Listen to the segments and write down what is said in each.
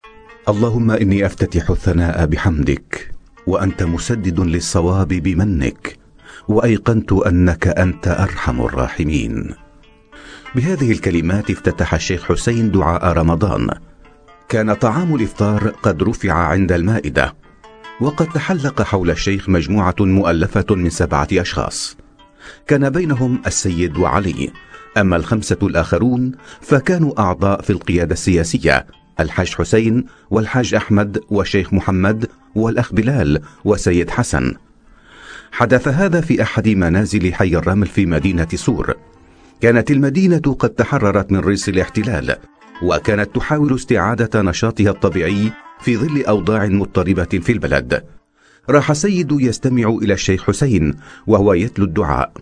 اللهم إني أفتتح الثناء بحمدك، وأنت مسدد للصواب بمنك، وأيقنت أنك أنت أرحم الراحمين. بهذه الكلمات افتتح الشيخ حسين دعاء رمضان. كان طعام الإفطار قد رفع عند المائدة، وقد تحلق حول الشيخ مجموعة مؤلفة من 7 أشخاص، كان بينهم السيد وعلي. أما ال5 الآخرون فكانوا أعضاء في القيادة السياسية: الحاج حسين والحاج أحمد والشيخ محمد والأخ بلال وسيد حسن. حدث هذا في أحد منازل حي الرمل في مدينة سور. كانت المدينة قد تحررت من ريس الاحتلال، وكانت تحاول استعادة نشاطها الطبيعي في ظل أوضاع مضطربة في البلد. راح سيد يستمع إلى الشيخ حسين وهو يتلو الدعاء.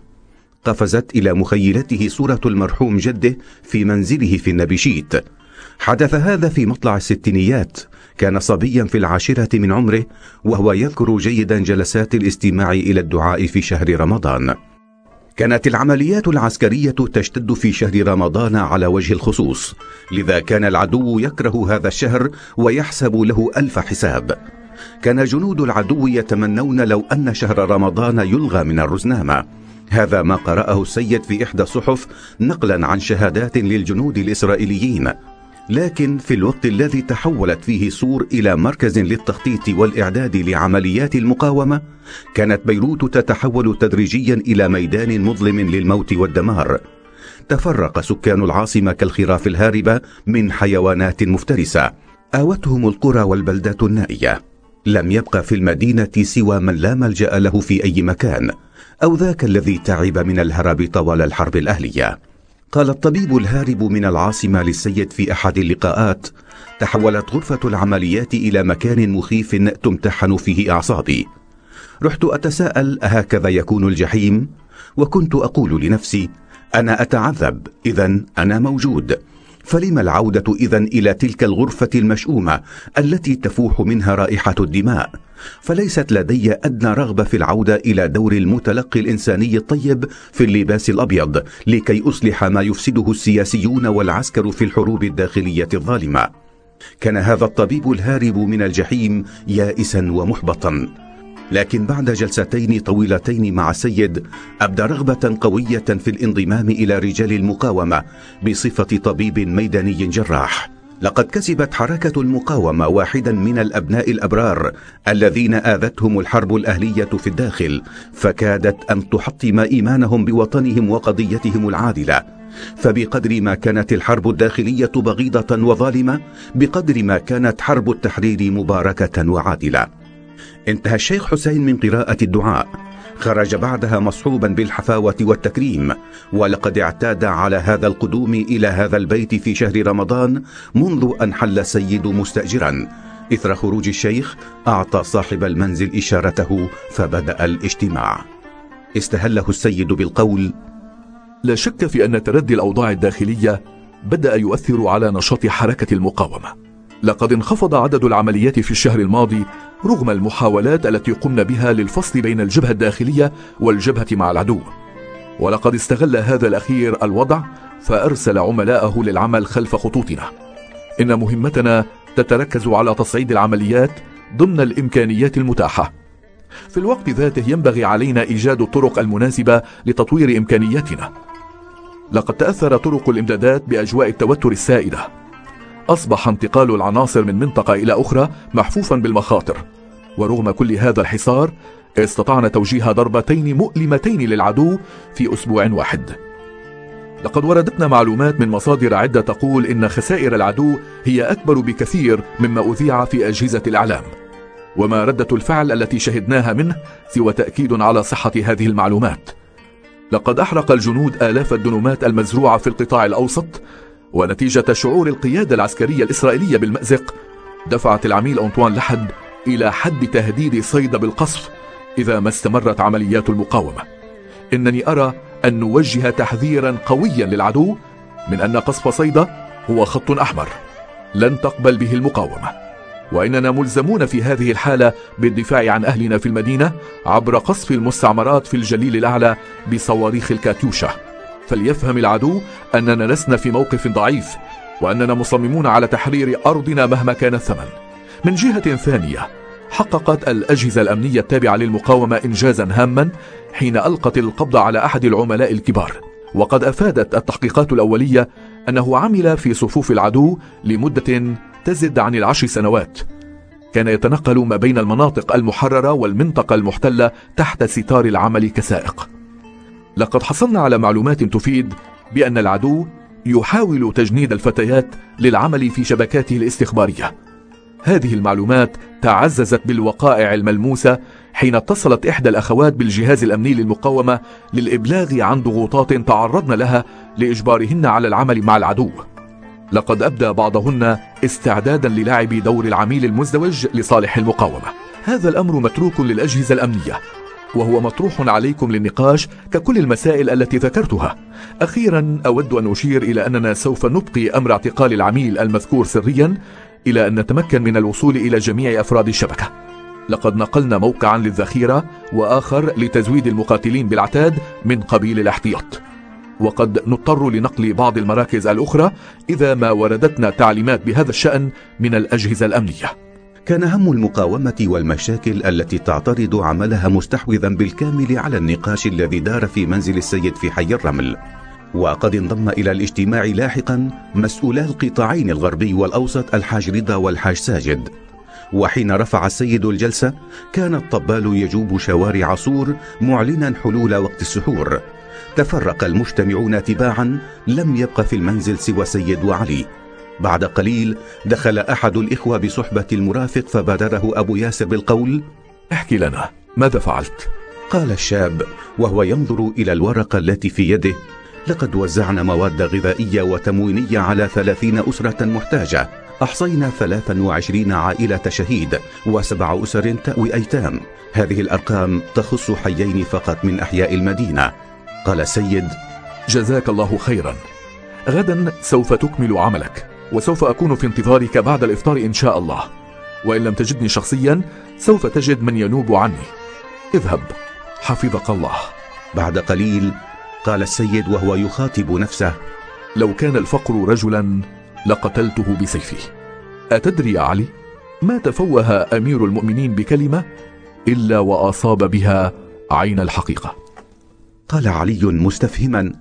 قفزت إلى مخيلته صورة المرحوم جده في منزله في النبيشيت. حدث هذا في مطلع الستينيات، كان صبيا في 10 من عمره، وهو يذكر جيدا جلسات الاستماع إلى الدعاء في شهر رمضان. كانت العمليات العسكرية تشتد في شهر رمضان على وجه الخصوص، لذا كان العدو يكره هذا الشهر ويحسب له 1000 حساب. كان جنود العدو يتمنون لو أن شهر رمضان يلغى من الرزنامة. هذا ما قرأه السيد في إحدى الصحف نقلا عن شهادات للجنود الإسرائيليين. لكن في الوقت الذي تحولت فيه سور إلى مركز للتخطيط والإعداد لعمليات المقاومة، كانت بيروت تتحول تدريجيا إلى ميدان مظلم للموت والدمار. تفرق سكان العاصمة كالخراف الهاربة من حيوانات مفترسة، آوتهم القرى والبلدات النائية. لم يبقى في المدينة سوى من لا ملجأ له في أي مكان، أو ذاك الذي تعب من الهرب طوال الحرب الأهلية. قال الطبيب الهارب من العاصمة للسيد في أحد اللقاءات: تحولت غرفة العمليات إلى مكان مخيف تمتحن فيه أعصابي. رحت أتساءل: أهكذا يكون الجحيم؟ وكنت أقول لنفسي: أنا أتعذب، إذن أنا موجود، فلم العودة إذن إلى تلك الغرفة المشؤومة التي تفوح منها رائحة الدماء؟ فليست لدي أدنى رغبة في العودة إلى دور المتلقي الإنساني الطيب في اللباس الأبيض لكي أصلح ما يفسده السياسيون والعسكر في الحروب الداخلية الظالمة. كان هذا الطبيب الهارب من الجحيم يائسا ومحبطا، لكن بعد جلستين طويلتين مع السيد أبدى رغبة قوية في الانضمام إلى رجال المقاومة بصفة طبيب ميداني جراح. لقد كسبت حركة المقاومة واحدا من الأبناء الأبرار الذين آذتهم الحرب الأهلية في الداخل، فكادت أن تحطم إيمانهم بوطنهم وقضيتهم العادلة. فبقدر ما كانت الحرب الداخلية بغيضة وظالمة، بقدر ما كانت حرب التحرير مباركة وعادلة. انتهى الشيخ حسين من قراءة الدعاء، خرج بعدها مصحوبا بالحفاوة والتكريم، ولقد اعتاد على هذا القدوم إلى هذا البيت في شهر رمضان منذ أن حل السيد مستأجرا. إثر خروج الشيخ أعطى صاحب المنزل إشارته فبدأ الاجتماع. استهله السيد بالقول: لا شك في أن تردي الأوضاع الداخلية بدأ يؤثر على نشاط حركة المقاومة. لقد انخفض عدد العمليات في الشهر الماضي رغم المحاولات التي قمنا بها للفصل بين الجبهة الداخلية والجبهة مع العدو، ولقد استغل هذا الأخير الوضع فأرسل عملاءه للعمل خلف خطوطنا. إن مهمتنا تتركز على تصعيد العمليات ضمن الإمكانيات المتاحة. في الوقت ذاته ينبغي علينا إيجاد الطرق المناسبة لتطوير إمكانياتنا. لقد تأثر طرق الإمدادات بأجواء التوتر السائدة. أصبح انتقال العناصر من منطقة إلى أخرى محفوفا بالمخاطر، ورغم كل هذا الحصار استطعنا توجيه ضربتين مؤلمتين للعدو في أسبوع واحد. لقد وردتنا معلومات من مصادر عدة تقول إن خسائر العدو هي أكبر بكثير مما أذيع في أجهزة الإعلام، وما ردة الفعل التي شهدناها منه سوى تأكيد على صحة هذه المعلومات. لقد أحرق الجنود آلاف الدنومات المزروعة في القطاع الأوسط، ونتيجة شعور القيادة العسكرية الإسرائيلية بالمأزق دفعت العميل أنطوان لحد إلى حد تهديد صيدا بالقصف إذا ما استمرت عمليات المقاومة. إنني أرى أن نوجه تحذيرا قويا للعدو من أن قصف صيدا هو خط أحمر لن تقبل به المقاومة، وإننا ملزمون في هذه الحالة بالدفاع عن أهلنا في المدينة عبر قصف المستعمرات في الجليل الأعلى بصواريخ الكاتيوشا. فليفهم العدو أننا لسنا في موقف ضعيف، وأننا مصممون على تحرير أرضنا مهما كان الثمن. من جهة ثانية، حققت الأجهزة الأمنية التابعة للمقاومة إنجازا هاما حين ألقت القبض على أحد العملاء الكبار، وقد أفادت التحقيقات الأولية أنه عمل في صفوف العدو لمدة تزيد عن 10 سنوات. كان يتنقل ما بين المناطق المحررة والمنطقة المحتلة تحت ستار العمل كسائق. لقد حصلنا على معلومات تفيد بأن العدو يحاول تجنيد الفتيات للعمل في شبكاته الاستخبارية. هذه المعلومات تعززت بالوقائع الملموسة حين اتصلت إحدى الأخوات بالجهاز الأمني للمقاومة للإبلاغ عن ضغوطات تعرضن لها لإجبارهن على العمل مع العدو. لقد أبدى بعضهن استعدادا للعب دور العميل المزدوج لصالح المقاومة. هذا الأمر متروك للأجهزة الأمنية، وهو مطروح عليكم للنقاش ككل المسائل التي ذكرتها. أخيرا أود أن أشير إلى أننا سوف نبقي أمر اعتقال العميل المذكور سريا إلى أن نتمكن من الوصول إلى جميع أفراد الشبكة. لقد نقلنا موقعا للذخيرة وآخر لتزويد المقاتلين بالعتاد من قبيل الاحتياط، وقد نضطر لنقل بعض المراكز الأخرى إذا ما وردتنا تعليمات بهذا الشأن من الأجهزة الأمنية. كان هم المقاومة والمشاكل التي تعترض عملها مستحوذا بالكامل على النقاش الذي دار في منزل السيد في حي الرمل، وقد انضم إلى الاجتماع لاحقا مسؤولا القطاعين الغربي والأوسط الحاج رضا والحاج ساجد. وحين رفع السيد الجلسة كان الطبال يجوب شوارع صور معلنا حلول وقت السحور. تفرق المجتمعون تباعا، لم يبق في المنزل سوى سيد وعلي. بعد قليل دخل أحد الإخوة بصحبة المرافق فبادره أبو ياسر بالقول: احكي لنا ماذا فعلت؟ قال الشاب وهو ينظر إلى الورقة التي في يده: لقد وزعنا مواد غذائية وتموينية على 30 أسرة محتاجة. أحصينا 23 عائلة شهيد و7 أسر تأوي أيتام. هذه الأرقام تخص حيين فقط من أحياء المدينة. قال السيد: جزاك الله خيرا. غدا سوف تكمل عملك، وسوف أكون في انتظارك بعد الإفطار إن شاء الله، وإن لم تجدني شخصيا سوف تجد من ينوب عني. اذهب، حفظك الله. بعد قليل قال السيد وهو يخاطب نفسه: لو كان الفقر رجلا لقتلته بسيفي. أتدري يا علي، ما تفوه أمير المؤمنين بكلمة إلا وأصاب بها عين الحقيقة. قال علي مستفهما: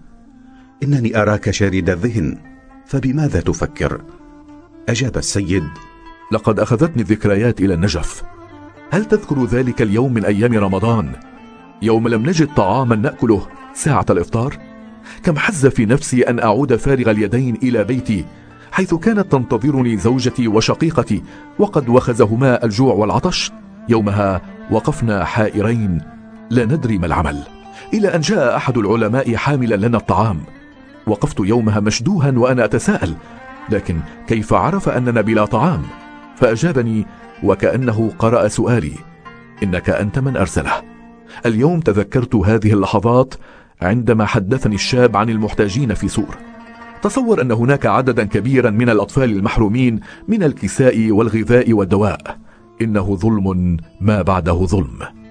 إنني أراك شارد الذهن، فبماذا تفكر؟ أجاب السيد: لقد أخذتني الذكريات إلى النجف. هل تذكر ذلك اليوم من أيام رمضان، يوم لم نجد طعاما نأكله ساعة الإفطار؟ كم حز في نفسي أن أعود فارغ اليدين إلى بيتي، حيث كانت تنتظرني زوجتي وشقيقتي، وقد وخزهما الجوع والعطش. يومها وقفنا حائرين لا ندري ما العمل، إلى أن جاء أحد العلماء حاملا لنا الطعام. وقفت يومها مشدوها وأنا أتساءل: لكن كيف عرف أننا بلا طعام؟ فأجابني وكأنه قرأ سؤالي: إنك أنت من أرسله. اليوم تذكرت هذه اللحظات عندما حدثني الشاب عن المحتاجين في سور. تصور أن هناك عددا كبيرا من الأطفال المحرومين من الكساء والغذاء والدواء. إنه ظلم ما بعده ظلم.